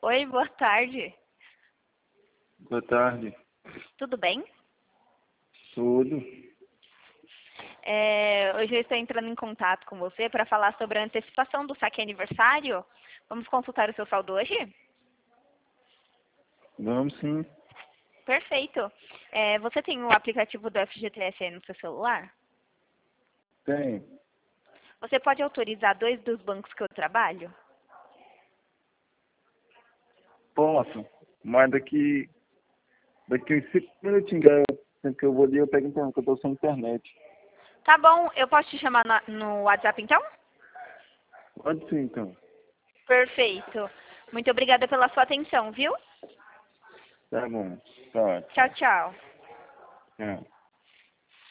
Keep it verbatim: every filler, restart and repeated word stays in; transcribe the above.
Oi, boa tarde. Boa tarde. Tudo bem? Tudo. É, hoje eu estou entrando em contato com você para falar sobre a antecipação do saque aniversário. Vamos consultar o seu saldo hoje? Vamos sim. Perfeito. É, você tem o aplicativo do F G T S aí no seu celular? Tem. Você pode autorizar dois dos bancos que eu trabalho? Posso. Mas daqui. Daqui uns cinco minutinhos que eu, sempre que eu vou ali, eu pego internet, que eu tô sem internet. Tá bom, eu posso te chamar na- no WhatsApp então? Pode sim, então. Perfeito. Muito obrigada pela sua atenção, viu? Tá bom. Tá Tchau, ótimo. tchau. Tchau.